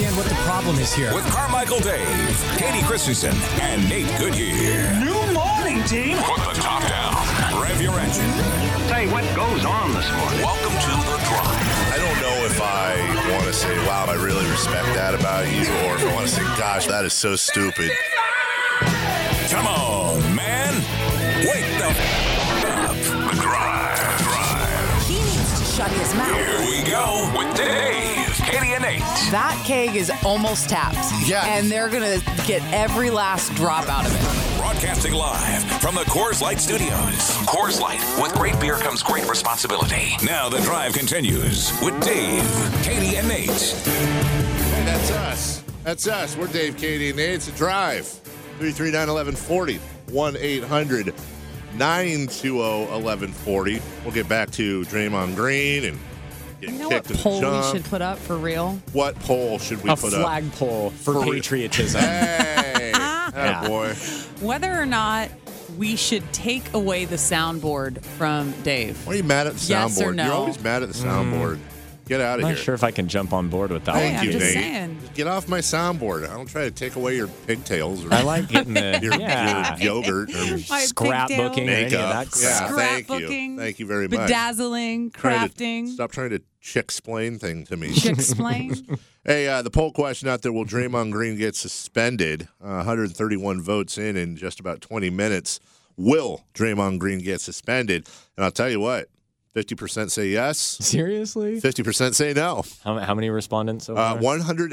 understand what the problem is here. With Carmichael Dave, Katie Christensen, and Nate Goodyear. New morning, team. Put the top down. Rev your engine. Say, what goes on this morning? Welcome to The Drive. I don't know if I want to say, wow, I really respect that about you, or if I want to say, gosh, that is so stupid. Come on, man. Wake the up. The Drive. He needs to shut his mouth. Here we go with Dave, Katie, and Nate. That keg is almost tapped. Yeah. And they're going to get every last drop out of it. Broadcasting live from the Coors Light Studios. Coors Light. With great beer comes great responsibility. Now the drive continues with Dave, Katie, and Nate. Hey, that's us. That's us. We're Dave, Katie, and Nate. It's a drive. 339-1140. 1-800-920-1140. We'll get back to Draymond Green and getting You know kicked what in poll the we junk. should put up for real? What poll should we A put up? flagpole for patriotism. Hey, boy. Whether or not we should take away the soundboard from Dave. Why are you mad at the Yes soundboard? or no? You're always mad at the soundboard. Get out of I'm here. not sure if I can jump on board with that Hey, one. I'm you, just Nate. saying. Get off my soundboard. I don't try to take away your pigtails or I like getting the your yogurt or My scrapbooking or any of makeup. that Yeah, crap. thank you. Scrapbooking, Thank you very much. Bedazzling, crafting. Stop trying to chick-splain thing to me. Chick-splain. Hey, the poll question out there, will Draymond Green get suspended? 131 votes in just about 20 minutes. Will Draymond Green get suspended? And I'll tell you what, 50% say yes, Seriously? 50% say no. How many respondents so far?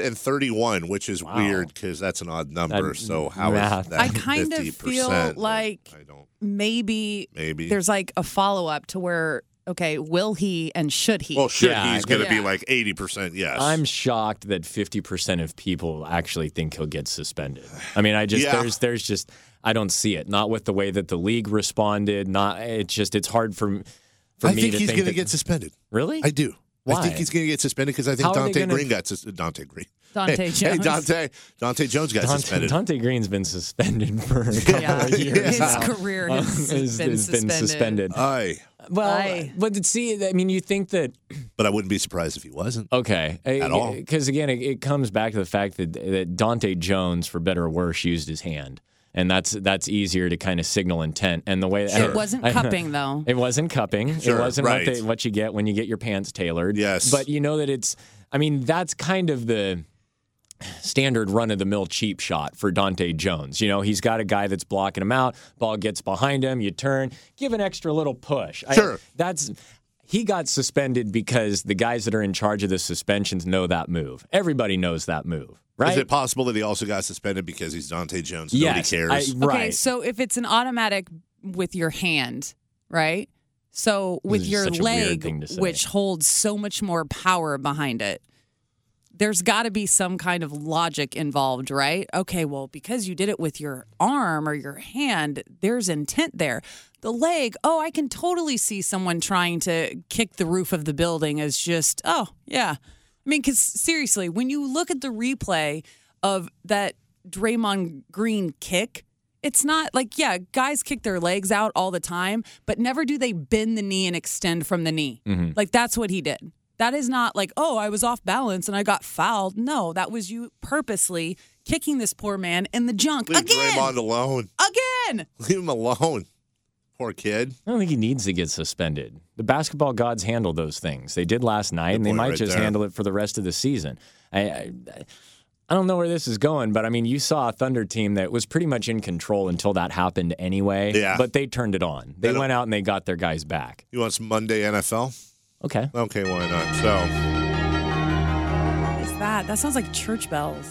131, which is Wow. weird because that's an odd number. That So how math. is that I kind of 50%? feel like I don't. maybe Maybe. there's like a follow-up to where, okay, will he and should he? Well, should Yeah, he's going to be yeah. like 80% yes. I'm shocked that 50% of people actually think he'll get suspended. I mean, Yeah. there's just I don't see it. Not with the way that the league responded. It's hard for me I to think he's going to that- get suspended. Really? I do. Why? I think he's going to get suspended because I think How are they Dante gonna- Green got Dante Green. Dante Hey, Jones. Dante Jones got suspended. Dante Green's been suspended for a couple Yeah. of years His now. career has been suspended. Aye, Well, Aye. but see, I mean, you think that but I wouldn't be surprised if he wasn't. okay At all. because again, it comes back to the fact that Dante Jones, for better or worse, used his hand. And that's easier to kind of signal intent. And the way It wasn't cupping, though. It wasn't cupping. Sure, it wasn't right. what you get when you get your pants tailored. Yes. But you know that that's kind of the standard run-of-the-mill cheap shot for Dante Jones. You know, he's got a guy that's blocking him out. Ball gets behind him. You turn, give an extra little push. Sure. He got suspended because the guys that are in charge of the suspensions know that move. Everybody knows that move, right? Is it possible that he also got suspended because he's Dante Jones? And Yes, nobody cares. right. Okay, so if it's an automatic with your hand, right? So with is your such a weird leg, thing to say. which holds so much more power behind it, there's got to be some kind of logic involved, right? Okay, well, because you did it with your arm or your hand, there's intent there. The leg, I can totally see someone trying to kick the roof of the building as just, yeah. I mean, because seriously, when you look at the replay of that Draymond Green kick, it's not like, yeah, guys kick their legs out all the time, but never do they bend the knee and extend from the knee. Mm-hmm. Like, that's what he did. That is not like, I was off balance and I got fouled. No, that was you purposely kicking this poor man in the junk. Leave Again! Draymond alone. Again! Leave him alone. Poor kid. I don't think he needs to get suspended. The basketball gods handle those things. They did last night, and they point might right just there. handle it for the rest of the season. I don't know where this is going, but I mean, you saw a Thunder team that was pretty much in control until that happened anyway. Yeah. But they turned it on. They went out and they got their guys back. You want some Monday NFL? Okay. Okay, why not? So, What is that? That sounds like church bells.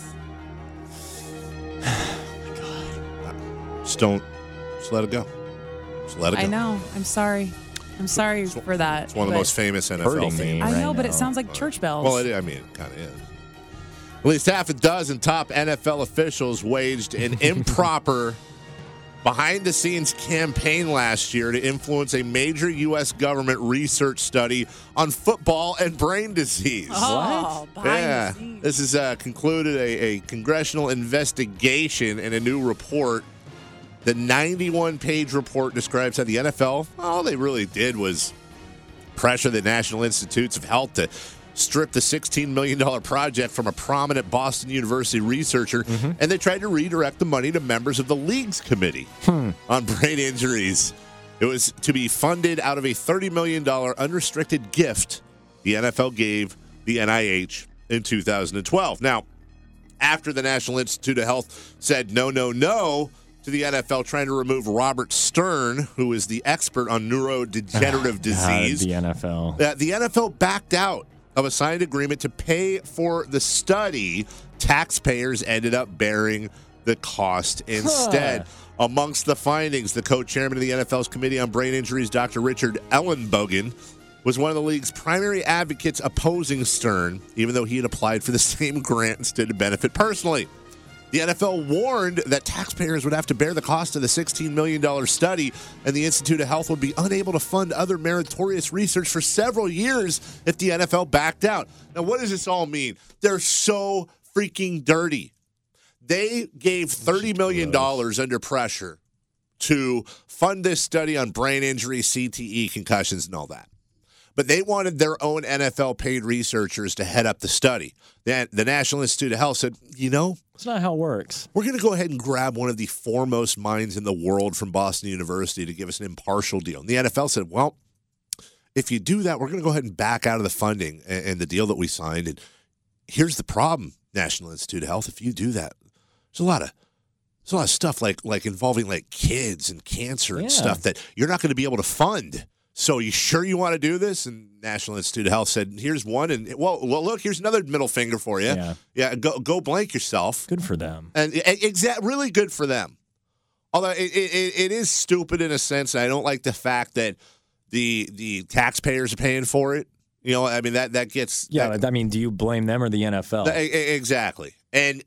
just let it go. Just let it go. I know. I'm sorry. I'm sorry for that. It's one of the but- most famous NFL Hurting me. themes. I right know, but it now. sounds like church bells. Well, it kind of is. At least half a dozen top NFL officials waged an improper behind-the-scenes campaign last year to influence a major U.S. government research study on football and brain disease. behind the scenes. This has concluded a congressional investigation and a new report. The 91-page report describes how the NFL, all they really did was pressure the National Institutes of Health to stripped the $16 million project from a prominent Boston University researcher, and they tried to redirect the money to members of the league's committee on brain injuries. It was to be funded out of a $30 million unrestricted gift the NFL gave the NIH in 2012. Now, after the National Institute of Health said no to the NFL trying to remove Robert Stern, who is the expert on neurodegenerative disease, the NFL. The NFL backed out of a signed agreement to pay for the study. Taxpayers ended up bearing the cost instead. Amongst the findings, the co-chairman of the NFL's Committee on Brain Injuries, Dr. Richard Ellenbogen, was one of the league's primary advocates opposing Stern, even though he had applied for the same grant instead to benefit personally. The NFL warned that taxpayers would have to bear the cost of the $16 million study, and the Institute of Health would be unable to fund other meritorious research for several years if the NFL backed out. Now, what does this all mean? They're so freaking dirty. They gave $30 million under pressure to fund this study on brain injury, CTE, concussions, and all that. But they wanted their own NFL-paid researchers to head up the study. The National Institute of Health said, That's not how it works. we're going to go ahead and grab one of the foremost minds in the world from Boston University to give us an impartial deal. And the NFL said, well, if you do that, we're going to go ahead and back out of the funding and the deal that we signed. And here's the problem, National Institute of Health. If you do that, there's a lot of stuff like involving like kids and cancer and stuff that you're not going to be able to fund. So you sure you want to do this? And National Institute of Health said, here's one. And well, look, here's another middle finger for you. Yeah, go blank yourself. Good for them. And really good for them. Although it is stupid in a sense. I don't like the fact that the taxpayers are paying for it. I mean, that gets... Yeah, I mean, do you blame them or the NFL? Exactly. And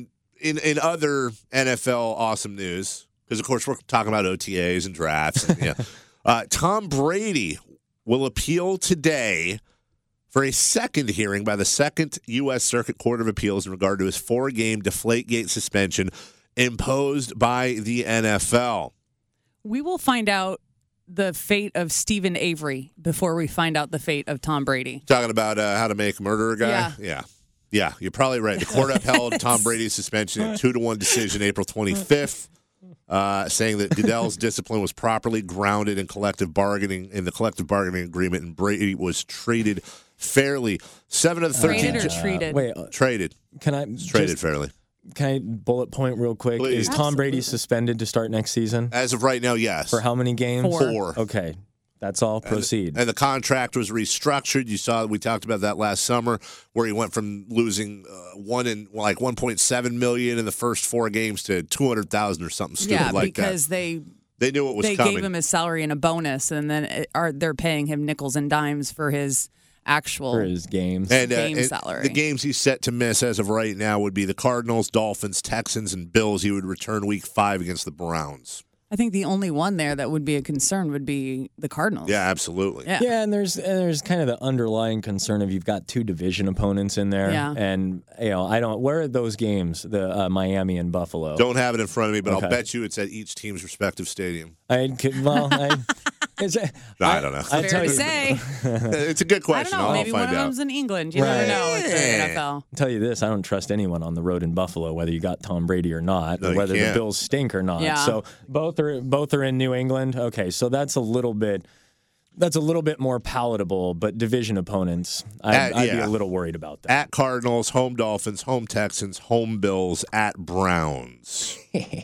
in other NFL awesome news, because, of course, we're talking about OTAs and drafts. And, Tom Brady will appeal today for a second hearing by the Second U.S. Circuit Court of Appeals in regard to his 4-game Deflategate suspension imposed by the NFL. We will find out the fate of Stephen Avery before we find out the fate of Tom Brady. Talking about how to make a murderer guy? Yeah, you're probably right. The court upheld Tom Brady's suspension in a 2-1 decision April 25th, saying that Goodell's discipline was properly grounded in the collective bargaining agreement, and Brady was treated fairly. 7 of the 13 Traded or treated? Wait, traded. can I Traded fairly. Can I bullet point real quick? Please. Is Tom Brady suspended to start next season? As of right now, yes. For how many games? 4. Okay. That's all. Proceed. And the contract was restructured. You saw we talked about that last summer, where he went from losing $1.7 million in the first 4 games to $200,000 or something stupid like that. Yeah, because they knew it was they coming. gave him his salary and a bonus, and then they're paying him nickels and dimes for his actual games. And, game salary. The games he's set to miss as of right now would be the Cardinals, Dolphins, Texans, and Bills. He would return Week 5 against the Browns. I think the only one there that would be a concern would be the Cardinals. Yeah, absolutely. Yeah. And there's kind of the underlying concern of you've got 2 division opponents in there. Yeah. And I don't. Where are those games? The Miami and Buffalo. Don't have it in front of me, but Okay. I'll bet you it's at each team's respective stadium. I don't know. I don't know. Fair to say. It's a good I question. don't know. I'll Maybe one find of out. them's in England. You never Right. know with the Yeah. NFL. I'll tell you this, I don't trust anyone on the road in Buffalo, whether you got Tom Brady or not, No, or you whether the can't. Bills stink or not. Yeah. So both are in New England. Okay, so that's a little bit more palatable, but division opponents, I'd be a little worried about that. At Cardinals, home Dolphins, home Texans, home Bills, at Browns.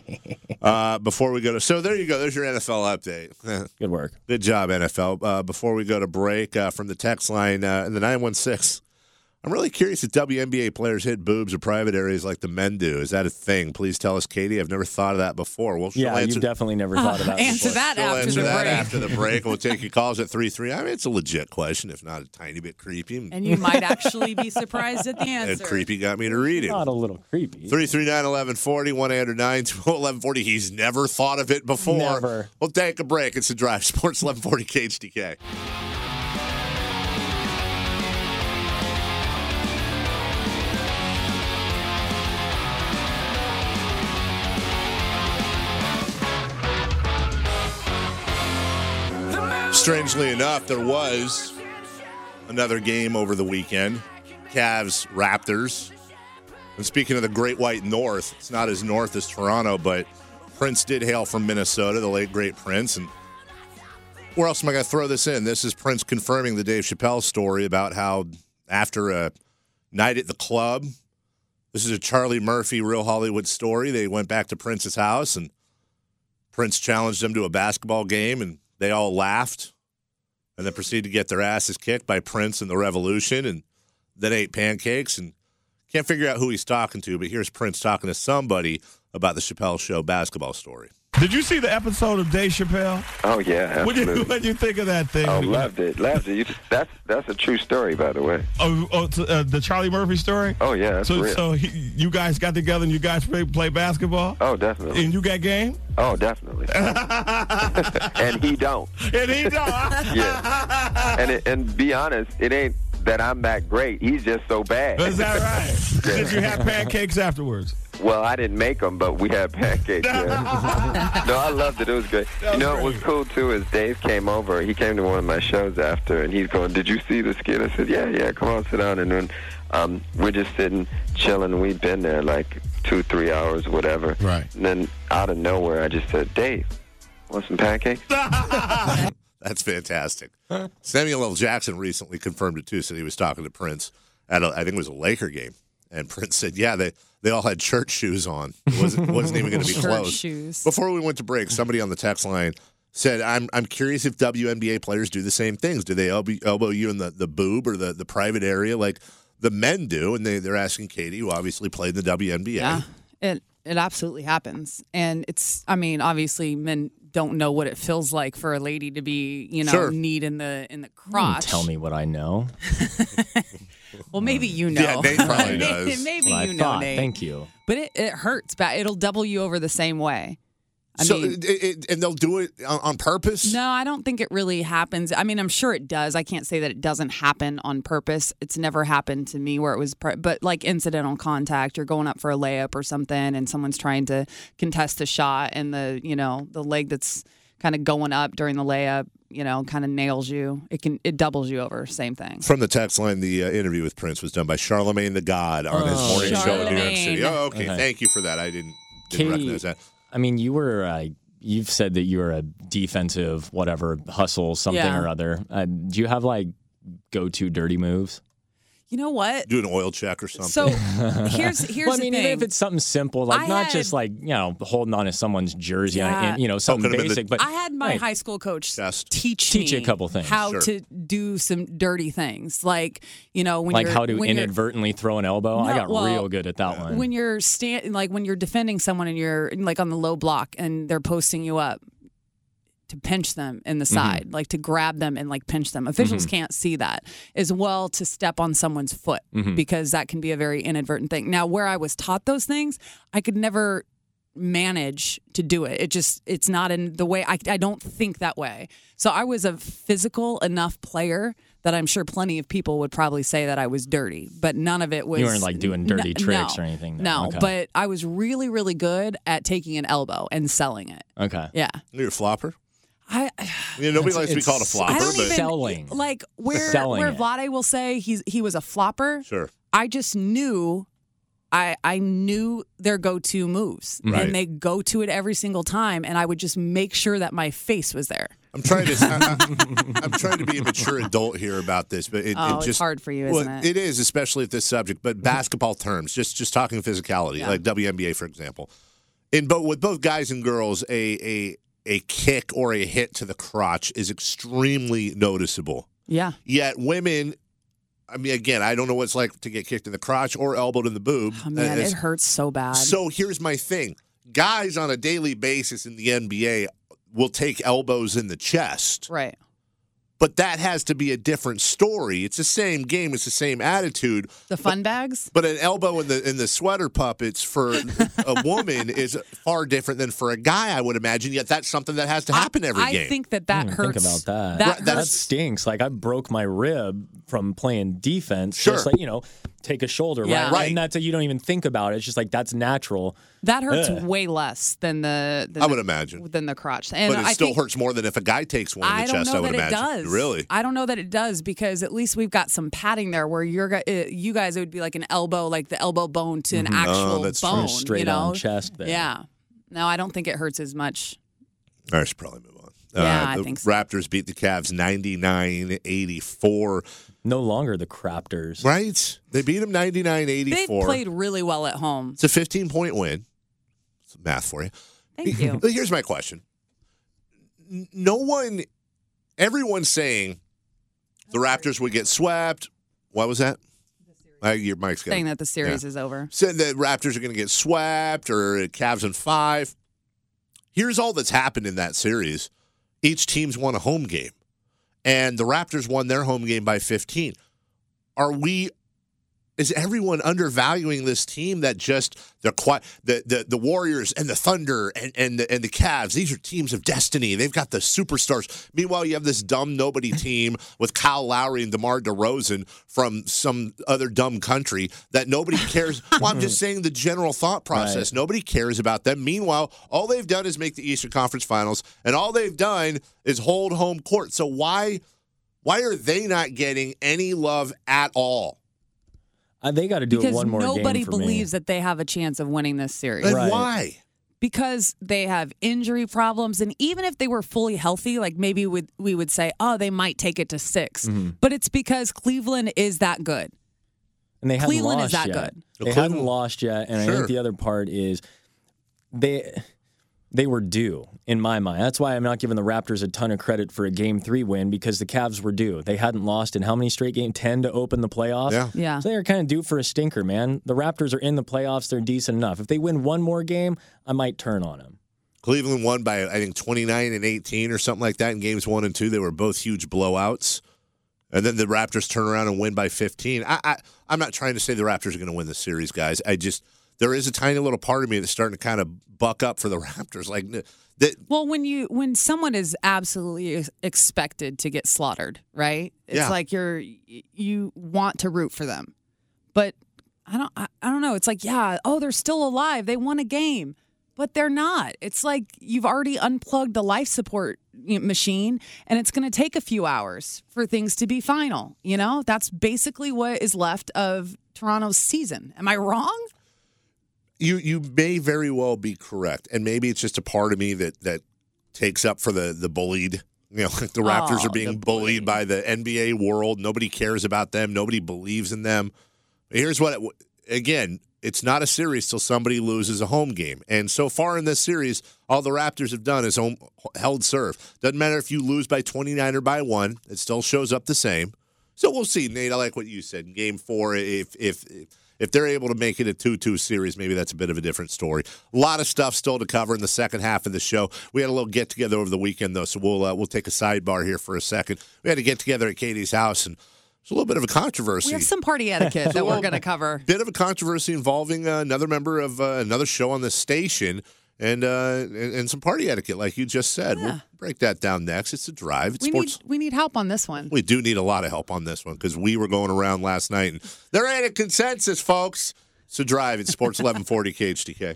Before we go to... So there you go. There's your NFL update. Good work. Good job, NFL. Before we go to break, from the text line in the 916, I'm really curious if WNBA players hit boobs or private areas like the men do. Is that a thing? Please tell us, Katie. I've never thought of that before. Well, she'll Yeah, answer, you've definitely never thought about Answer before. that she'll after answer the that break. after the break. We'll take your calls at 3-3. I mean, it's a legit question, if not a tiny bit creepy. And you might actually be surprised at the answer. Creepy got me to read it. Not a little creepy. 339-1140, 1-800-920-1140. He's never thought of it before. Never. We'll take a break. It's The Drive. Sports 1140 KHTK. Strangely enough, there was another game over the weekend. Cavs, Raptors. And speaking of the Great White North, it's not as north as Toronto, but Prince did hail from Minnesota, the late, great Prince. And where else am I going to throw this in? This is Prince confirming the Dave Chappelle story about how after a night at the club, this is a Charlie Murphy, Real Hollywood story. They went back to Prince's house, and Prince challenged them to a basketball game, and they all laughed and then proceeded to get their asses kicked by Prince and the Revolution, and then ate pancakes. And can't figure out who he's talking to, but here's Prince talking to somebody about the Chappelle Show basketball story. Did you see the episode of Dave Chappelle? Oh, yeah, absolutely. What'd you think of that thing? Oh, loved it. That's a true story, by the way. The Charlie Murphy story? Oh, yeah, that's real. So you guys got together and you guys play basketball? Oh, definitely. And you got game? Oh, definitely. And he don't. And he don't? Yeah. And be honest, it ain't that I'm that great. He's just so bad. Is that right? Did you have pancakes afterwards? Well, I didn't make them, but we had pancakes. Yeah. No, I loved it. It was great. What was cool, too, is Dave came over. He came to one of my shows after, and he's going, "Did you see the skit?" I said, yeah, come on, sit down. And then we're just sitting, chilling. We'd been there like 2-3 hours, whatever. Right. And then out of nowhere, I just said, "Dave, want some pancakes?" That's fantastic. Samuel L. Jackson recently confirmed it, too, said he was talking to Prince at, I think it was a Laker game. And Prince said, yeah, they all had church shoes on. It wasn't even going to be Church close. shoes. Before we went to break, somebody on the text line said, I'm curious if WNBA players do the same things. Do they elbow you in the boob or the private area like the men do? And they're asking Katie, who obviously played in the WNBA. Yeah, it absolutely happens. And obviously men don't know what it feels like for a lady to be, Sure. kneed in the crotch. Tell me what I know. Well, maybe you know. Yeah, Nate probably does. Maybe Well, you I know, thought. Nate. Thank you. But it hurts bad. It'll double you over the same way. I mean, and they'll do it on purpose? no, I don't think it really happens. I mean, I'm sure it does. I can't say that it doesn't happen on purpose. It's never happened to me where it was, but like incidental contact, you're going up for a layup or something and someone's trying to contest a shot and the leg that's kind of going up during the layup, kind of nails you. It doubles you over. Same thing. From the text line, the interview with Prince was done by Charlemagne the God on his morning show in New York City. Oh, okay. Thank you for that. I didn't Katie, recognize that. I mean, you've said that you were a defensive, hustle, something Yeah. or other. Do you have go-to dirty moves? You know what? Do an oil check or something. So here's Well, I the mean, thing. even if it's something simple, not just holding on to someone's jersey, Yeah. something Poking 'em in the- basic. But I had my right. high school coach Chest. teach you me a couple things. how Sure. to do some dirty things, when how to when you're- inadvertently throw an elbow. I No, got well, real good at that one. when you're when you're defending someone and you're on the low block and they're posting you up, to pinch them in the side, to grab them and pinch them. Officials can't see that, as well to step on someone's foot because that can be a very inadvertent thing. Now, where I was taught those things, I could never manage to do it. It's not in the way. I don't think that way. So I was a physical enough player that I'm sure plenty of people would probably say that I was dirty, but none of it was. You weren't doing dirty tricks no, or anything. No, Okay. but I was really, really good at taking an elbow and selling it. Okay. Yeah. You're a flopper? I Nobody likes to be called a flopper, don't but even Selling. where Selling it. Vlade will say he was a flopper. sure. I just knew I knew their go-to moves, Right. and they go to it every single time, and I would just make sure that my face was there. I'm trying to be a mature adult here about this, but it it's just hard for you, isn't it? It is, especially at this subject. But basketball terms, just talking physicality, like WNBA, for example, with both guys and girls, a kick or a hit to the crotch is extremely noticeable. Yeah. Yet women, I mean, again, I don't know what it's like to get kicked in the crotch or elbowed in the boob. Oh, man, it hurts so bad. So here's my thing. Guys on a daily basis in the NBA will take elbows in the chest. Right. But that has to be a different story. It's the same game. It's the same attitude. The fun bags? But an elbow in the sweater puppets for a woman is far different than for a guy, I would imagine. Yet that's something that has to happen every game. I think that hurts. Think about that. That That hurts. stinks. I broke my rib from playing defense. Sure. Just take a shoulder, Yeah. right? And that's you don't even think about it. It's just like that's natural. That hurts Ugh. way less than the I would imagine. than the crotch. And But it I still think, hurts more than if a guy takes one in I the don't chest, know I would that it imagine. does. Really? I don't know that it does because at least we've got some padding there where you guys it would be like an elbow, like the elbow bone to an actual that's true. bone. Straight you know? on chest there. Yeah. No, I don't think it hurts as much. I should probably move on. Yeah, I the think so. Raptors beat the Cavs 99-84. No longer the Craptors. Right? They beat them 99-84. They played really well at home. It's a 15-point win. It's math for you. Thank you. Here's my question. Everyone's saying the Raptors would get swept. What was that? Your mic's got Saying that the series Yeah. is over. Said the Raptors are going to get swept or Cavs in 5. Here's all that's happened in that series. Each team's won a home game, and the Raptors won their home game by 15. Is everyone undervaluing this team that just they're quite the Warriors and the Thunder and the Cavs? These are teams of destiny. They've got the superstars. Meanwhile, you have this dumb nobody team with Kyle Lowry and DeMar DeRozan from some other dumb country that nobody cares. Well, I'm just saying the general thought process. Right. Nobody cares about them. Meanwhile, all they've done is make the Eastern Conference Finals, and all they've done is hold home court. So why are they not getting any love at all? They got to do Because it one more nobody game for believes me. that they have a chance of winning this series. And Right. why? Because they have injury problems. And even if they were fully healthy, like maybe we would say, oh, they might take it to 6. Mm-hmm. But it's because Cleveland is that good. And they hadn't Cleveland is lost that yet. good. They Cleveland- hadn't lost yet, and I Sure. think the other part is they were due in my mind. That's why I'm not giving the Raptors a ton of credit for a Game 3 win because the Cavs were due. They hadn't lost in how many straight games? 10 to open the playoffs. Yeah. Yeah. So they were kind of due for a stinker, man. The Raptors are in the playoffs. They're decent enough. If they win one more game, I might turn on them. Cleveland won by, I think, 29 and 18 or something like that in games 1 and 2. They were both huge blowouts. And then the Raptors turn around and win by 15. I'm not trying to say the Raptors are going to win the series, guys. There is a tiny little part of me that's starting to kind of buck up for the Raptors. Like that. Well, when someone is absolutely expected to get slaughtered, right? It's Yeah. like you want to root for them. But I don't know. It's like, yeah, oh, they're still alive. They won a game. But they're not. It's like you've already unplugged the life support machine, and it's going to take a few hours for things to be final. You know, that's basically what is left of Toronto's season. Am I wrong? You may very well be correct, and maybe it's just a part of me that takes up for the bullied. You know, like the Raptors are being bullied by the NBA world. Nobody cares about them. Nobody believes in them. Here's what, again, it's not a series till somebody loses a home game. And so far in this series, all the Raptors have done is held serve. Doesn't matter if you lose by 29 or by 1. It still shows up the same. So we'll see, Nate. I like what you said. In Game 4, if they're able to make it a 2-2 series, maybe that's a bit of a different story. A lot of stuff still to cover in the second half of the show. We had a little get-together over the weekend, though, so we'll take a sidebar here for a second. We had to get together at Katie's house, and it's a little bit of a controversy. We have some party etiquette that we're going to cover. Bit of a controversy involving another member of another show on the station and some party etiquette, like you just said. Yeah. We'll break that down next. It's a drive. It's sports. We need help on this one. We do need a lot of help on this one because we were going around last night, and there ain't a consensus, folks. It's a drive. It's Sports 1140 KHTK.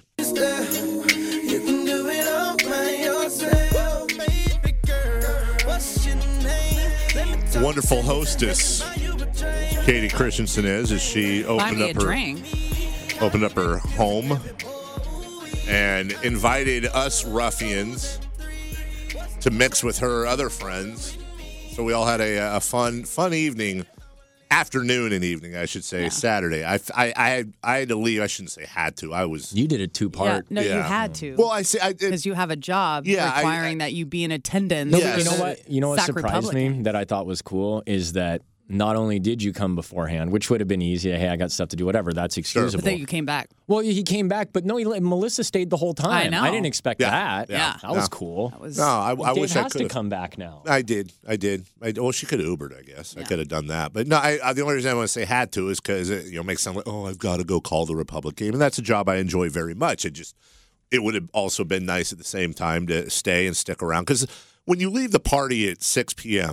Wonderful hostess Katie Christensen is as she Buy opened me a up her drink. opened up her home and invited us ruffians to mix with her other friends. So we all had a fun evening, afternoon and evening, I should say, Saturday. I had to leave. I shouldn't say had to. You did a two-part. You Yeah. had to. Well, I say because you have a job Yeah, requiring that you be in attendance. No, Yes. but you know what Sac surprised Republic. me that I thought was cool is that not only did you come beforehand, which would have been easy, hey, I got stuff to do, whatever, that's excusable. But then you came back. Well, he came back, but no, Melissa stayed the whole time. I know. I didn't expect Yeah. that. Yeah. That was cool. That was No, I Dave wish I has could to have. come back now. I did. Well, she could have Ubered, I guess. I could have done that. But no, the only reason I want to say had to is because it makes it sound like, oh, I've got to go call the Republic game. And that's a job I enjoy very much. It would have also been nice at the same time to stay and stick around. Because when you leave the party at 6 p.m.,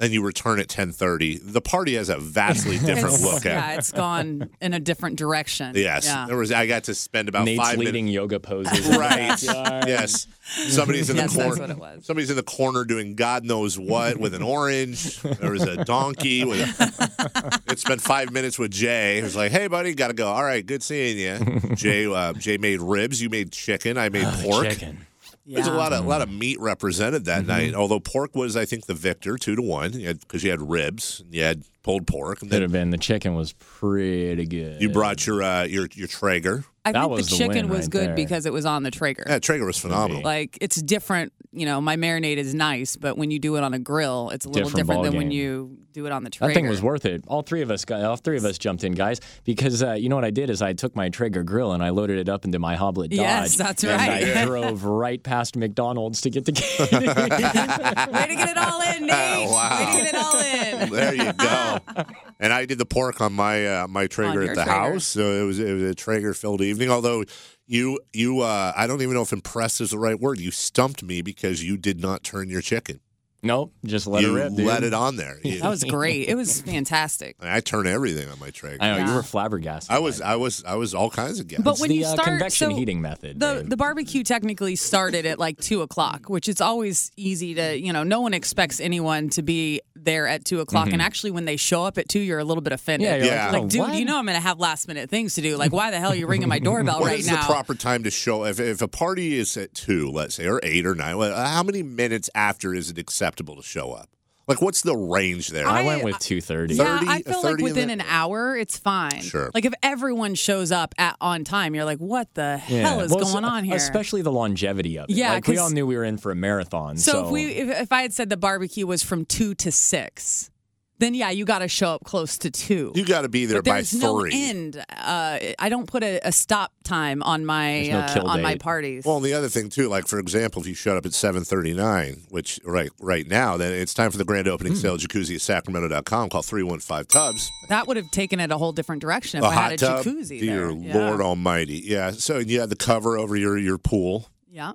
and you return at 10:30, the party has a vastly different look Yeah, at it. it's gone in a different direction. Yes, Yeah. I got to spend about Nate's 5 leading minutes. yoga poses. in the Right. backyard. Yes. Somebody's in the Yes, that's corner. what it was. Somebody's in the corner doing God knows what with an orange. There was a donkey with. It spent 5 minutes with Jay. He was like, "Hey, buddy, gotta go. All right, good seeing you." Jay made ribs. You made chicken. I made pork. Chicken. There's a lot of meat represented that night. Although pork was, I think, the victor, 2-1, because you had ribs and you had pulled pork. And Could then have been. The chicken was pretty good. you brought your Traeger. I That think was the the chicken win was right good there. because it was on the Traeger. Yeah, Traeger was phenomenal. Like, it's different. My marinade is nice, but when you do it on a grill, it's a little Different different than when ballgame. you do it on the Traeger. That thing was worth it. All three of us jumped in, guys, because you know what I did is I took my Traeger grill and I loaded it up into my Hoblet Dodge. Yes, that's and right. I drove right past McDonald's to get to Katie. Way to get it all in, Nate. Wow. Way to get it all in. There you go. And I did the pork on my my Traeger On at your the Traeger. house, so it was a Traeger filled evening. Although you I don't even know if impressed is the right word. You stumped me because you did not turn your chicken. Nope, just let you it rip, dude. let it on there. That was great. It was fantastic. I turn everything on my Traeger. I know you Yeah. were flabbergasted. I was all kinds of gas. But when the you start, convection so heating method. The Dave. barbecue technically started at like 2:00, which is always easy to, no one expects anyone to be there at 2:00. And actually, when they show up at 2, you're a little bit offended. Yeah, you're Yeah. like, Like, dude, what? you know I'm going to have last minute things to do. Like, why the hell are you ringing my doorbell What right is now? the proper time to show? If a party is at 2, let's say, or 8 or 9, how many minutes after is it acceptable to show up? Like, what's the range there? I went with 2:30. Yeah, 30, I feel 30 like in within the- an hour, it's fine. Sure. Like if everyone shows up on time, you're like, what the hell is Well, going on here? Especially the longevity of it. Yeah, like we 'cause- all knew we were in for a marathon. So if I had said the barbecue was from 2 to 6, then yeah, you got to show up close to 2. You got to be there But by there's 3. no end. I don't put a stop time on my There's no kill on my date. parties. Well, and the other thing too, like for example, if you showed up at 7:39, which right now, then it's time for the grand opening sale jacuzzi at Sacramento.com. Call 315-TUBS. that would have taken it a whole different direction if A I hot had a tub, jacuzzi dear there. Yeah. Lord Almighty, yeah. So you had the cover over your pool. Yeah.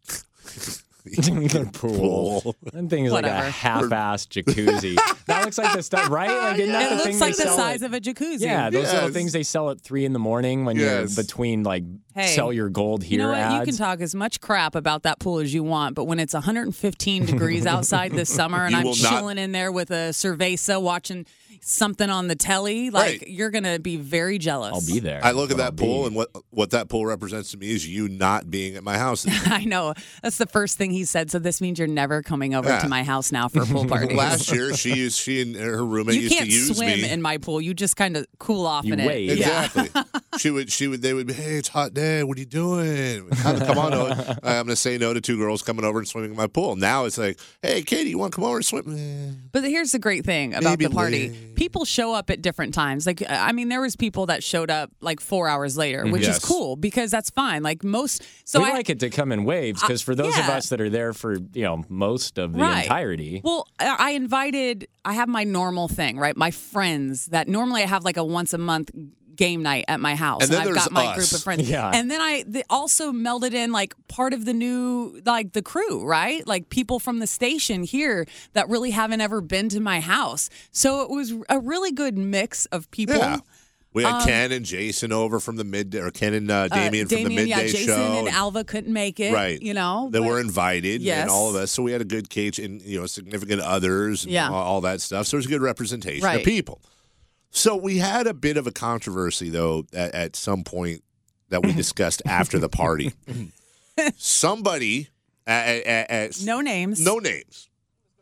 the pool. That thing is like Whatever. a half-assed jacuzzi. That looks like the stuff, right? Like, isn't that It the looks thing like they the sell size at- of a jacuzzi. Yeah, those little Yes. things they sell at 3 a.m. when Yes. you're between Hey, sell your gold here You know what? ads. You can talk as much crap about that pool as you want, but when it's 115 degrees outside this summer and You I'm will not- chilling in there with a cerveza watching something on the telly, like Right. you're going to be very jealous. I'll be there. I look at But I'll that pool, be. and what that pool represents to me is you not being at my house. I know. That's the first thing he said. So this means you're never coming over Yeah. to my house now for a pool party. Last year, she and her roommate you used can't to use swim me. in my pool. You just kind of cool off You in wade. it. Yeah. Exactly. They would be, hey, it's a hot day. What are you doing? Come on, I'm going to say no to 2 girls coming over and swimming in my pool. Now it's like, hey, Katie, you want to come over and swim? But here's the great thing about Maybe the party. later. People show up at different times. Like, I mean, there was people that showed up like 4 hours later, which Yes. is cool because that's fine. Like most, so we I like it to come in waves because for those of yeah. us that are there for most of the Right. entirety. Well, I have my normal thing, right? My friends that normally I have like a once a month game night at my house. And then I've there's got my us. group of friends. Yeah. And then they also melded in like part of the new, like the crew, right? Like people from the station here that really haven't ever been to my house. So it was a really good mix of people. Yeah. We had Ken and Jason over from the midday, or Ken and Damien from the midday yeah, Jason show. and Alva couldn't make it. Right. You know. They but- were invited, Yes. and all of us. So we had a good cage and significant others, and Yeah. all that stuff. So there's a good representation Right. of people. So we had a bit of a controversy though at some point that we discussed after the party. Somebody at No names. no names.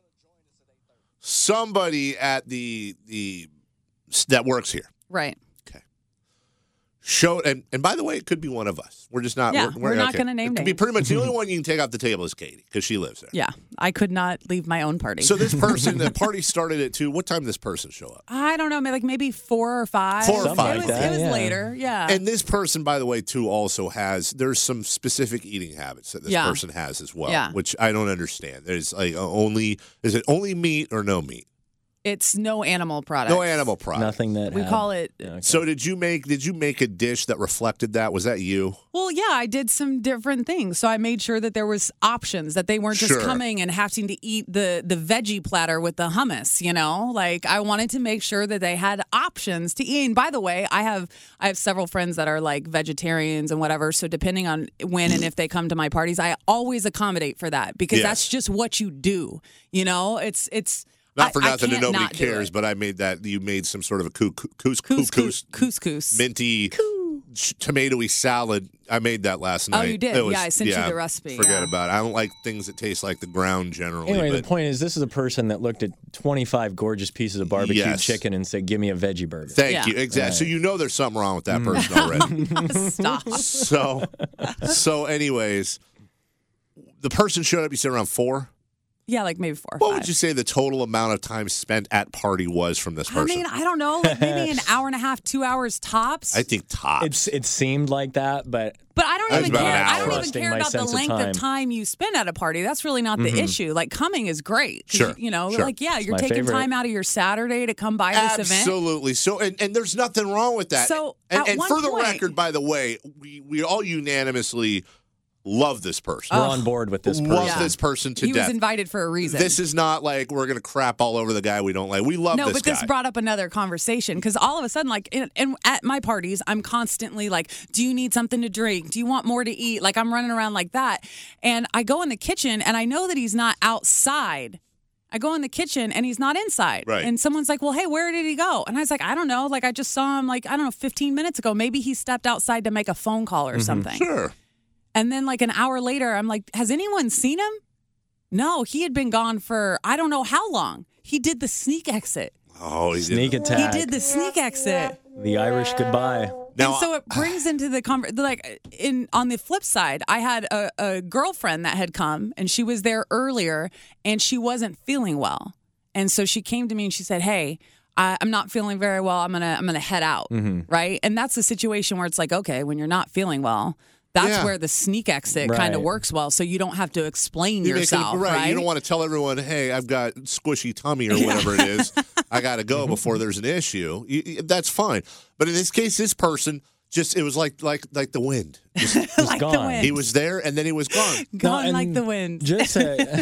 Somebody at the that works here. Right. Showed, and by the way, it could be one of us. We're just not. Yeah, we're not gonna name It could be names. pretty much the only one you can take off the table is Katie because she lives there. Yeah. I could not leave my own party. So this person, the party started at 2. What time did this person show up? I don't know, like maybe 4 or 5. 4 or It 5. was, Like that, it was yeah. later. Yeah. And this person, by the way, too, also there's some specific eating habits that this Yeah. person has as well, Yeah. which I don't understand. There's like is it only meat or no meat? It's no animal products. No animal product. Nothing that We had- call it. Yeah, okay. So did you make a dish that reflected that? Was that you? Well, yeah, I did some different things. So I made sure that there was options, that they weren't just Sure. coming and having to eat the veggie platter with the hummus, you know? Like I wanted to make sure that they had options to eat. And by the way, I have several friends that are like vegetarians and whatever. So depending on when and if they come to my parties, I always accommodate for that because Yes. that's just what you do. You know, it's Not for I nothing, and can't nobody not do cares, it. but I made that. You made some sort of a couscous, Couscous. minty, tomatoey salad. I made that last night. Oh, you did? It was- Yeah, I sent you the recipe, Forget yeah. about it. I don't like things that taste like the ground generally. Anyway, but the point is, this is a person that looked at 25 gorgeous pieces of barbecue Yes. chicken and said, "Give me a veggie burger." Thank Yeah. you. Exactly. So you know there's something wrong with that person already. Stop. So anyways, the person showed up. You said around 4. Yeah, like maybe 4 or 5. What would you say the total amount of time spent at party was from this I person? mean, I don't know, like maybe an hour and a half, 2 hours tops. I think tops. It seemed like that, but But I don't That's even about care. an I hour. don't even Trusting care my about the sense of length time. of time you spend at a party. That's really not the issue. Like coming is great. 'Cause Sure, You know, sure. like yeah, you're my taking favorite. time out of your Saturday to come by this event. Absolutely. So, and there's nothing wrong with that. So, and, at one for the point- record, by the way, we all unanimously love this person. we're on board with this person. Love Yeah. this person to He death. was invited for a reason. This is not like we're going to crap all over the guy we don't like. We love No, this but guy. this brought up another conversation because all of a sudden, like, at my parties, I'm constantly like, "Do you need something to drink? Do you want more to eat?" Like, I'm running around like that, and I go in the kitchen, and I know that he's not outside. I go in the kitchen, and he's not inside. Right. And someone's like, "Well, hey, where did he go?" And I was like, "I don't know. Like, I just saw him, like, I don't know, 15 minutes ago. Maybe he stepped outside to make a phone call or something." Sure. And then, like, an hour later, I'm like, "Has anyone seen him?" No, he had been gone for I don't know how long. He did the sneak exit. Oh, he Sneak did. attack. He did the sneak exit. The Irish goodbye. Now, And so it brings into the like on the flip side, I had a girlfriend that had come and she was there earlier and she wasn't feeling well, and so she came to me and she said, "Hey, I'm not feeling very well. I'm gonna head out." Right, and that's a situation where it's like, okay, when you're not feeling well. That's Yeah. where the sneak exit kind of Right. works well, so you don't have to explain you make it- yourself, right? You don't want to tell everyone, hey, I've got squishy tummy or whatever it is. I got to go before there's an issue. That's fine. But in this case, this person it was like the wind. Just, like the gone. wind. he was there and then he was gone. gone No, like and the wind. Just to,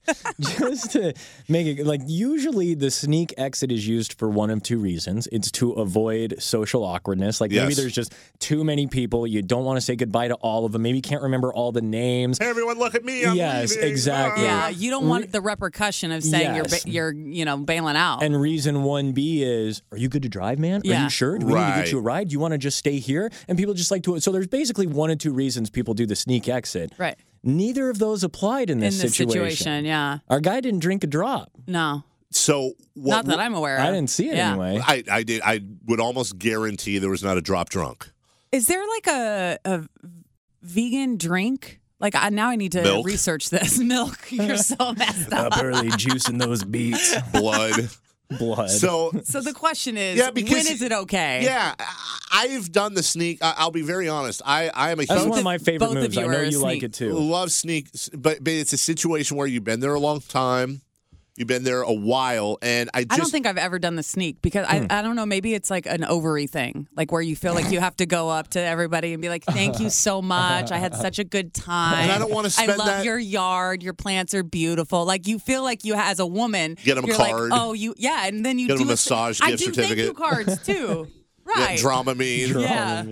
just to make it like usually the sneak exit is used for one of two reasons. It's to avoid social awkwardness. Like maybe Yes. there's just too many people. You don't want to say goodbye to all of them. Maybe you can't remember all the names. Hey, everyone, look at me. I'm Yes, leaving. exactly. Yeah, you don't want the repercussion of saying Yes. you're bailing out. And reason 1B is, are you good to drive, man? Are Yeah. you sure? Do we need to Right. get you a ride? Do you want to just stay here? And people just like to. So there's basically one of two reasons people do the sneak exit. Right. Neither of those applied in this situation, yeah. Our guy didn't drink a drop. No, So what, not that I'm aware of. I didn't see it Yeah. anyway. I did. I would almost guarantee there was not a drop drunk. Is there like a vegan drink? Like now I need to Milk? research this. Milk. You're so messed up. Up early, juicing those beets. Blood. Blood. So So the question is, Yeah, because- when is it okay? yeah, I've done the sneak. I'll be very honest. I am a That's huge one of my favorite both of moves. you I know are a you like sneak. it too. love sneak, but it's a situation where you've been there a long time. You've been there a while, and I I don't just think I've ever done the sneak because I don't know, maybe it's like an ovary thing, like where you feel like you have to go up to everybody and be like, "Thank you so much. I had such a good time. And I don't wanna spend I love that- your yard. Your plants are beautiful." Like you feel like you as a woman Get 'em a you're card. Like, oh, and then you Get 'em do a massage I gift do thank you certificate. cards too. Right. Dramamine. Yeah.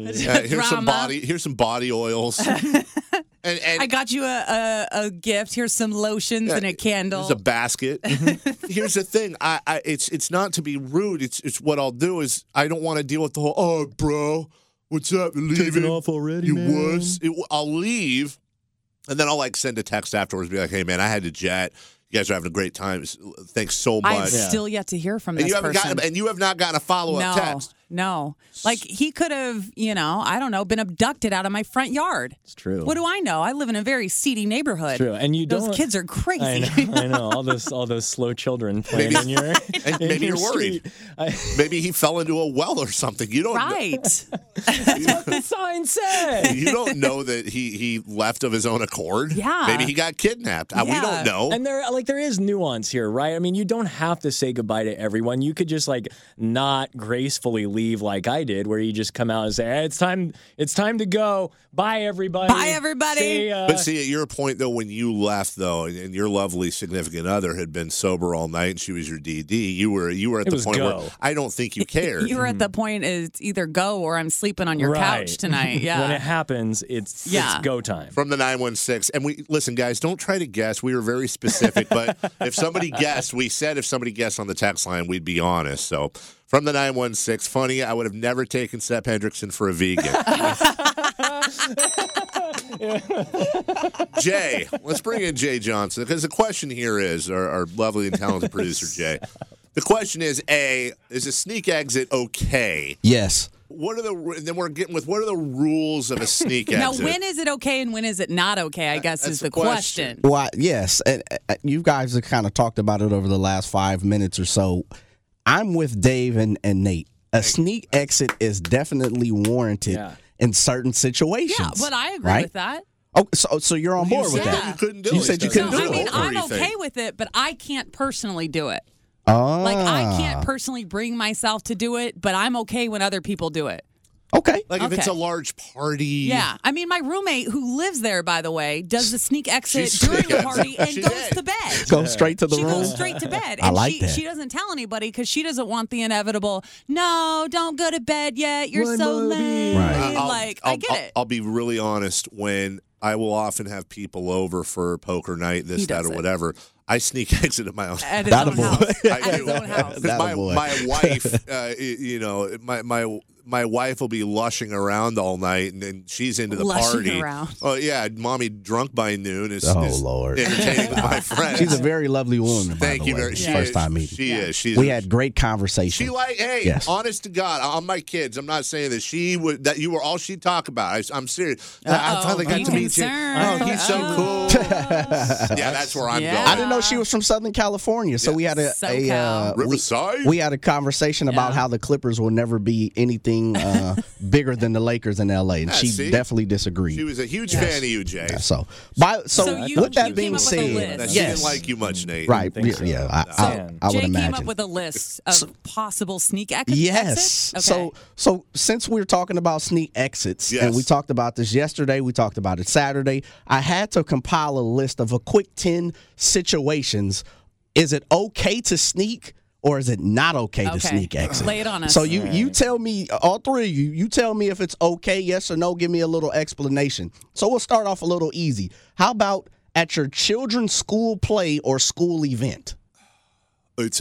Here's some body oils. and I got you a gift. Here's some lotions and a candle. There's a basket. Here's the thing. It's not to be rude. It's what I'll do is I don't want to deal with the whole, "Oh, bro, what's up? You leaving? Taking off already, You man." wuss." I'll leave, and then I'll like send a text afterwards, be like, "Hey, man, I had to jet. You guys are having a great time. Thanks so much." I've still yet to hear from and this you haven't person. gotten, and you have not gotten a follow up No. text. No. Like, he could have, I don't know, been abducted out of my front yard. It's true. What do I know? I live in a very seedy neighborhood. It's true. And Those kids are crazy. I know. All those slow children playing in your And maybe you're worried. Maybe he fell into a well or something. You don't Right. That's what the sign said. You don't know that he left of his own accord. Yeah. Maybe he got kidnapped. We don't know. And there is nuance here, right? I mean, you don't have to say goodbye to everyone. You could just not gracefully leave like I did, where you just come out and say, hey, it's time to go. Bye, everybody. Bye, everybody. See ya. But see, at your point, though, when you left, though, and your lovely significant other had been sober all night and she was your DD, you were at the point where I don't think you cared. You were at the point it's either go or I'm sleeping on your couch tonight. Yeah. When it happens, it's go time. From the 916. And listen, guys, don't try to guess. We were very specific, but if somebody guessed, we said if somebody guessed on the text line, we'd be honest. So from the 916, funny, I would have never taken Seth Hendrickson for a vegan. Jay, let's bring in Jay Johnson, because the question here is, our lovely and talented producer, Jay. The question is, A, is a sneak exit okay? Yes. What are the rules of a sneak exit? Now, when is it okay and when is it not okay, I guess, is the question. Well, yes. And you guys have kind of talked about it over the last 5 minutes or so. I'm with Dave and Nate. A sneak exit is definitely warranted in certain situations. Yeah, but I agree with that. Oh, so you're on board with that? You couldn't do it. You said you couldn't do it. I mean, I'm okay with it, but I can't personally do it. Oh. Like, I can't personally bring myself to do it, but I'm okay when other people do it. Okay. Like if it's a large party. Yeah. I mean, my roommate who lives there, by the way, does the sneak exit during the party and goes to bed. Goes straight to the room? She goes straight to bed. I And like that. She doesn't tell anybody because she doesn't want the inevitable, no, don't go to bed yet. You're so late. Right. I get it. I'll be really honest. When I will often have people over for poker night, that, or whatever, I sneak exit at my own At his own house. At his own house. My wife, my wife will be lushing around all night, and she's into the party. Around. Oh yeah, mommy drunk by noon is Lord, entertaining with my friends. She's a very lovely woman. Thank you very much. First time meeting. She is. We had great conversation. Honest to God, on my kids, I'm not saying that you were all she'd talk about. I'm serious. I finally got to meet you. Oh, he's so cool. Yeah, that's where I'm going. I didn't know she was from Southern California, so we had Riverside. We had a conversation about how the Clippers will never be anything bigger than the Lakers in LA, and she definitely disagreed. She was a huge fan of you, Jay. So with that being said, she didn't like you much, Nate. Right? I would Jay imagine. came up with a list of possible sneak exits. Yes. Okay. So since we're talking about sneak exits, and we talked about this yesterday, we talked about it Saturday, I had to compile a list of a quick 10 situations. Is it okay to sneak? Or is it not okay to sneak exit? Lay it on us. So you tell me, all three of you tell me if it's okay, yes or no. Give me a little explanation. So we'll start off a little easy. How about at your children's school play or school event? It's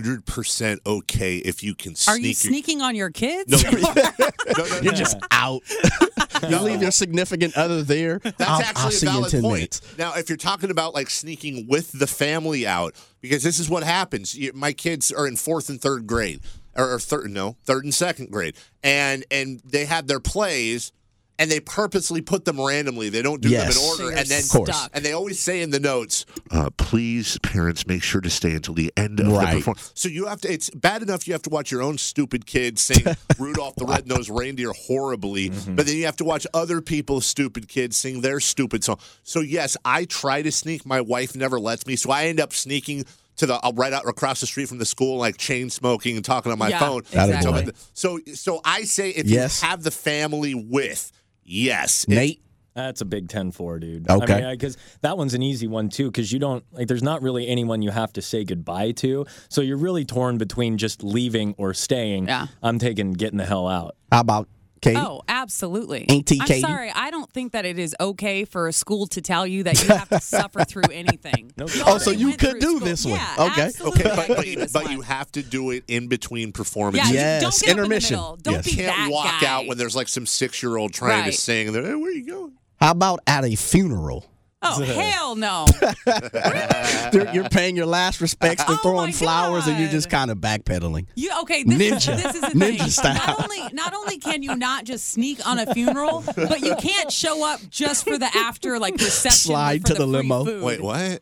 100% okay if you can sneak. Are you sneaking on your kids? No. You're just out. You leave your significant other there. That's I'll actually see a you in valid 10 point. minutes. Now, if you're talking about like sneaking with the family out, because this is what happens. My kids are in 4th and 3rd grade, or 3rd and 2nd grade, and they have their plays. And they purposely put them randomly. They don't do them in order. And then, and they always say in the notes, please, parents, make sure to stay until the end of the performance. So you have to, it's bad enough you have to watch your own stupid kids sing Rudolph the Red-Nosed Reindeer horribly, but then you have to watch other people's stupid kids sing their stupid song. So yes, I try to sneak. My wife never lets me. So I end up sneaking to the right out across the street from the school, like chain smoking and talking on my phone. Exactly. So I say if you have the family with, yes. Nate? That's a big 10-4, dude. Okay. I mean, because that one's an easy one, too, because you don't, there's not really anyone you have to say goodbye to. So you're really torn between just leaving or staying. Yeah. I'm taking getting the hell out. How about Katie? Oh, absolutely. Auntie I'm Katie? sorry. I don't think that it is okay for a school to tell you that you have to suffer through anything. So you could do this one. Yeah, okay. absolutely. Okay, but you have to do it in between performances. Yeah, Yes, don't get intermission. Up in the middle. Don't Yes. be You can't that walk guy. out when there's like some 6-year-old trying to Right. sing. And they're, hey, where are you going? How about at a funeral? Oh, hell no. You're paying your last respects. They're throwing flowers, and you're just kind of backpedaling. This is the thing. Ninja style. Not only can you not just sneak on a funeral, but you can't show up just for the after reception. Slide to the limo. Food. Wait, what?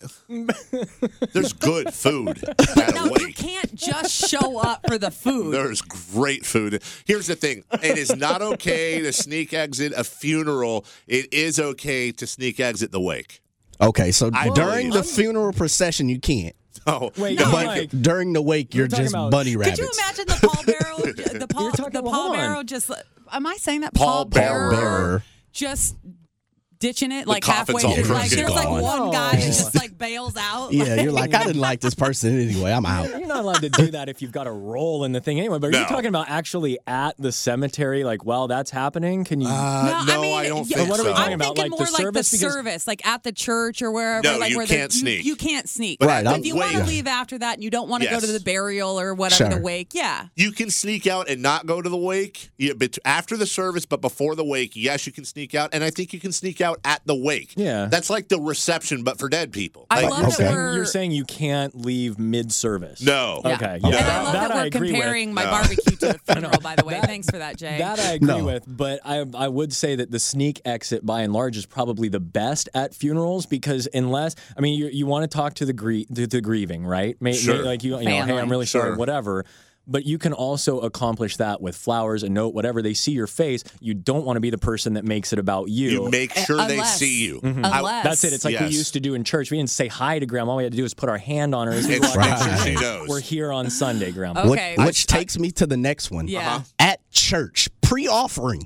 There's good food at a wake. You can't just show up for the food. There's great food. Here's the thing. It is not okay to sneak exit a funeral. It is okay to sneak exit the wake. Okay, so during the funeral procession, you can't. Oh, wait, but during the wake, you're just bunny rabbits. Could you imagine the pallbearer? the pallbearer just. Am I saying that? Pallbearer. Just ditching it The halfway. coffin's all There's crooked. one guy who just bails out. Yeah, you're like, I didn't like this person anyway. I'm out. You're not allowed to do that if you've got a role in the thing anyway. But are you talking about actually at the cemetery, while that's happening? Can you? No, I don't think what are we so. talking I'm about? thinking more the like service? the service, at the church or wherever. No, you can't sneak. You can't sneak. Right, But if you want to leave after that and you don't want to go to the burial or whatever, the wake, You can sneak out and not go to the wake but after the service, but before the wake, yes, you can sneak out. And I think you can sneak out at the wake. Yeah. That's like the reception, but for dead people. I love that You're saying you can't leave mid-service. No. Okay. And I love that we're comparing my barbecue to a funeral, by the way. Thanks for that, Jay. That I agree with, but I would say that the sneak exit, by and large, is probably the best at funerals because unless, you want to talk to the grieving, right? Sure. Hey, I'm really sorry, whatever. But you can also accomplish that with flowers, a note, whatever. They see your face. You don't want to be the person that makes it about you. You make sure they see you. Mm-hmm. That's it. It's like we used to do in church. We didn't say hi to Grandma. All we had to do was put our hand on her as we walked in. She knows. We're here on Sunday, Grandma. Okay. Which takes me to the next one. Yeah. At church, pre-offering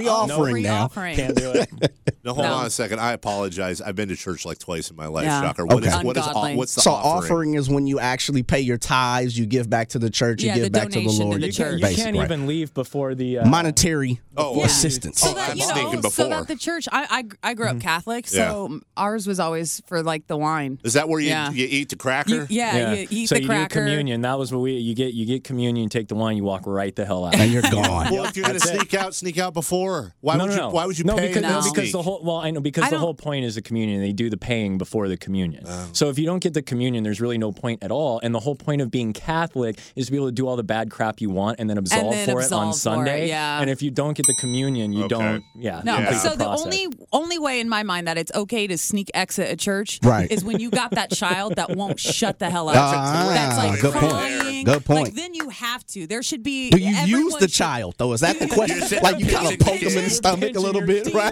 now. Can't do it. No, hold on a second. I apologize. I've been to church twice in my life, Yeah. Shocker. Okay. What's the So offering is when you actually pay your tithes, you give back to the church, you give back to the donation to Lord. the church. You can't even leave before the monetary Oh, assistance. So that, I'm sneaking before. So that the church, I grew up Catholic, so ours was always for the wine. Is that where you eat the cracker? You eat so the you cracker. do communion. That was what you get communion. You take the wine. You walk right the hell out. And you're gone. Well, if you're going to sneak out before. Why would you pay? Because the whole point is the communion. They do the paying before the communion. So if you don't get the communion, there's really no point at all. And the whole point of being Catholic is to be able to do all the bad crap you want and then absolve for it on Sunday. And if you don't get the communion, you don't. Yeah. No. complete So the the process. only way in my mind that it's okay to sneak exit a church is when you got that child that won't shut the hell up. That's good crying. point. Good point. Then you have to. There should be. Do you use the child though? Is that the question? You kind of poke them in the stomach a little bit, right?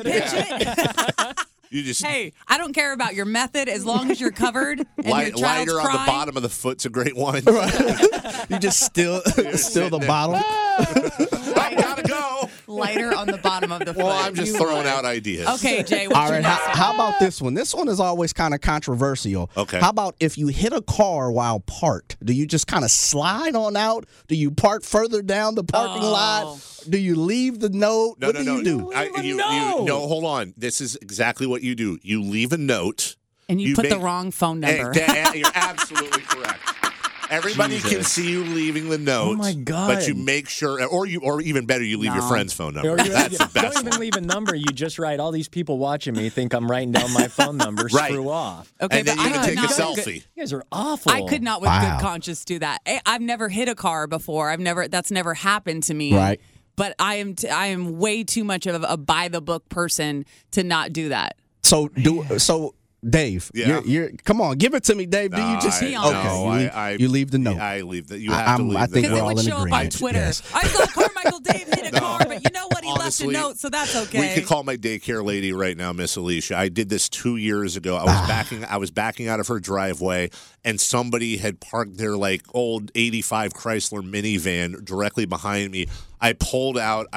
You just hey, I don't care about your method as long as you're covered and your child's lighter crying. on the bottom of the foot's a great one. You just still the bottom. I gotta go. Lighter on the bottom of the foot. Well, I'm just throwing out ideas. Okay, Jay. What's All your right. next one? How about this one? This one is always kind of controversial. Okay. How about if you hit a car while parked? Do you just kind of slide on out? Do you park further down the parking lot? Do you leave the note? What do you do? No, hold on. This is exactly what you do. You leave a note. And you put the wrong phone number. You're absolutely correct. Everybody can see you leaving the note. Oh my God! But you make sure, or even better, you leave your friend's phone number. That's the best. Don't even leave a number. You just write. All these people watching me think I'm writing down my phone number. Right. Screw off. Okay, and then but you can take a not- selfie. You guys are awful. I could not, with good conscience, do that. I've never hit a car before. That's never happened to me. Right. But I am way too much of a by the book person to not do that. So Dave, you're come on, give it to me, Dave. Do you just Be honest. okay? You leave the note. I leave the. You have to leave I the think note. we're Because it all would in show up on agreement. Twitter. Yes. I saw Carmichael Dave hit a car, but you know what? He Honestly, left a note, so that's okay. We could call my daycare lady right now, Miss Alicia. I did this 2 years ago. I was backing out of her driveway, and somebody had parked their old '85 Chrysler minivan directly behind me. I pulled out.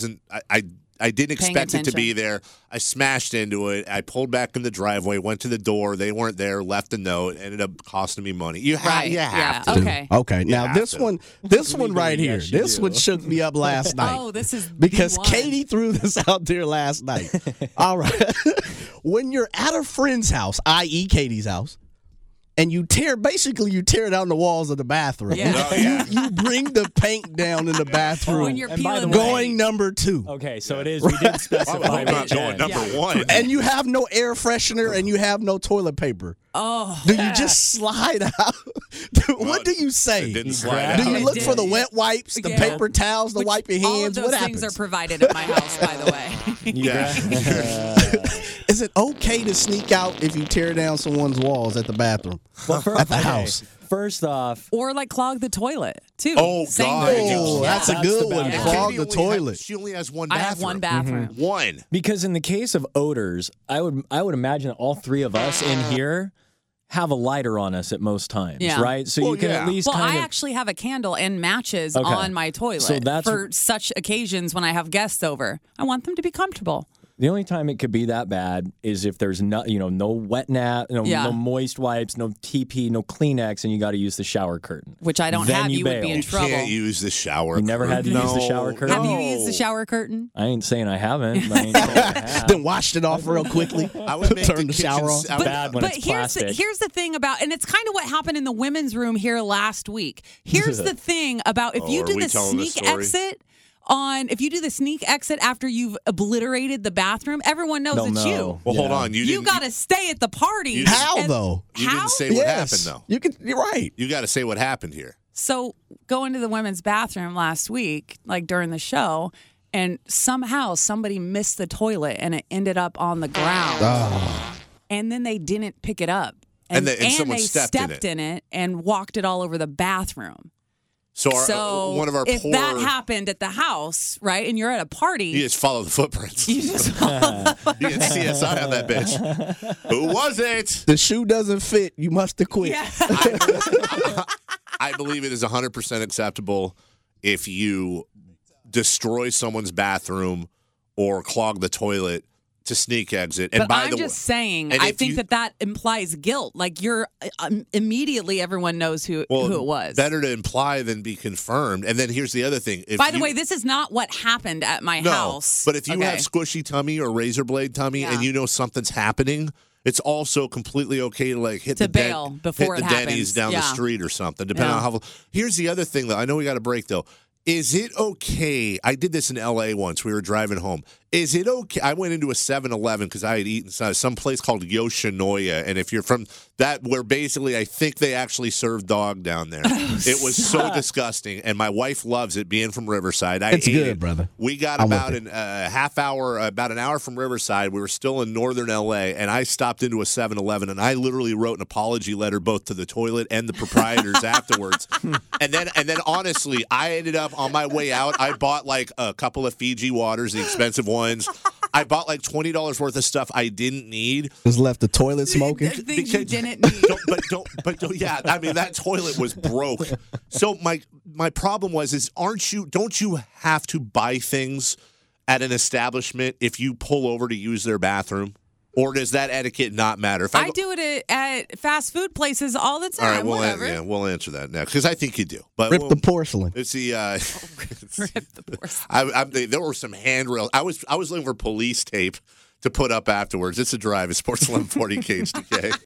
I didn't expect it to be there. I smashed into it. I pulled back in the driveway, went to the door. They weren't there. Left a note. Ended up costing me money. You have to. Okay. Okay. Now have this to. one right here. yes, you This do. one shook me up last night. Oh, this is because the one. Katie threw this out there last night. All right. When you're at a friend's house, i.e. Katie's house, and you tear down the walls of the bathroom. Yeah. Oh, yeah. You bring the paint down in the bathroom. When you're And by the peeling way- going number 2. Okay, so it is. We did specify I'm not which going end. number 1. And you have no air freshener and you have no toilet paper. Oh. Do you just slide out? What do you say? It didn't You slide grab- Do out. you look for the wet wipes, the Yeah. paper towels to wipe your All of hands? those What things happens? are provided at my house, by the way. Yeah. Is it okay to sneak out if you tear down someone's walls at the bathroom? At the house. First off, Or like clog the toilet, too. Oh, Same God. thing. Oh, that's a That's good the one. bad Clog one. the toilet. She only has one I bathroom. have one bathroom. One. because in the case of odors, I would imagine that all three of us in here have a lighter on us at most times, Yeah. right? So Well, you can yeah. at least Well, kind I of. actually have a candle and matches Okay. on my toilet So that's- for such occasions when I have guests over. I want them to be comfortable. The only time it could be that bad is if there's no wet nap, Yeah. no moist wipes, no TP, no Kleenex, and you got to use the shower curtain. Which I don't Then have. You would be bail. in trouble. Can't use the shower. You never had to curtain. use the No, shower curtain? Have you no. used the shower curtain? I ain't saying I haven't. But I ain't saying I have. Then washed it off real quickly. I would make Turn the the shower kitchen- on. I would- bad when it's plastic. Here's the thing about, and it's kind of what happened in the women's room here last week. Here's the thing about if you are do we the telling this sneak story? exit if you do the sneak exit after you've obliterated the bathroom, everyone knows They'll it's know. you. Well, hold Yeah. on. You got to stay at the party. You- How, And- though? You How? didn't say what happened, though. You're right. You got to say what happened here. So going to the women's bathroom last week, like during the show, and somehow somebody missed the toilet and it ended up on the ground. And then they didn't pick it up. And someone they stepped in it. in it and walked it all over the bathroom. So, one of our if poor. that happened at the house, right, and you're at a party, You just follow the footprints. you just follow the You can CSI on that bitch. Who was it? The shoe doesn't fit. You must have quit. Yeah. I believe it is 100% acceptable if you destroy someone's bathroom or clog the toilet to sneak exit. And But by I'm the just way, saying, and I if think you- that implies guilt. Like you're immediately everyone knows who it was. Better to imply than be confirmed. And then here's the other thing. If By the you- way, this is not what happened at my no, house. but if you Okay. have squishy tummy or razor blade tummy Yeah. and you know something's happening, it's also completely okay to like hit To the bail before hit it the happens. Denny's down the Yeah. street or something, depending Yeah. on how. Here's the other thing, though. I know we got to break though. Is it okay? I did this in LA once. We were driving home. Is it okay? I went into a 7-Eleven because I had eaten some place called Yoshinoya. And if you're from that, where basically I think they actually serve dog down there. It was so disgusting. And my wife loves it being from Riverside. It's ate good, it. brother. We got I'm about with about an hour from Riverside. We were still in northern LA. And I stopped into a 7-Eleven and I literally wrote an apology letter both to the toilet and the proprietors afterwards. And then honestly, I ended up on my way out. I bought like a couple of Fiji waters, the expensive ones. I bought like $20 worth of stuff I didn't need. Just left the toilet smoking. Things you didn't need. Yeah, I mean that toilet was broke. So my problem was don't you have to buy things at an establishment if you pull over to use their bathroom? Or does that etiquette not matter? If I do it at fast food places all the time. All right, whatever. we'll answer that next because I think you do. But Rip the porcelain. It's the Rip the porcelain. there were some handrails. I was looking for police tape to put up afterwards. It's a drive. It's Sports 1140 KHTK.